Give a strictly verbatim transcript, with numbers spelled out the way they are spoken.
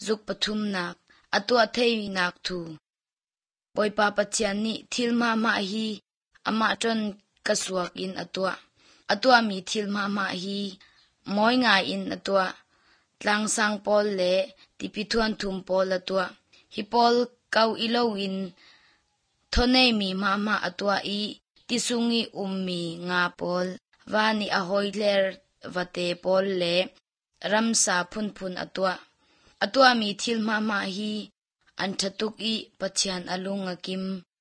zuk pathum nak atua thei nak thu poipa pachian ni thilma ma hi ama ton kasuak in atua atua mi thilma ma hi moi nga in atua tlang sang pol le tipithuan thum pol atua hi pol kau ilo in thonei mi mama atua i tisungi ummi nga pol wani ahoi ler vate pol le ramsa phun phun atua atua mi thil mama hi anthatuk i pachian alunga kim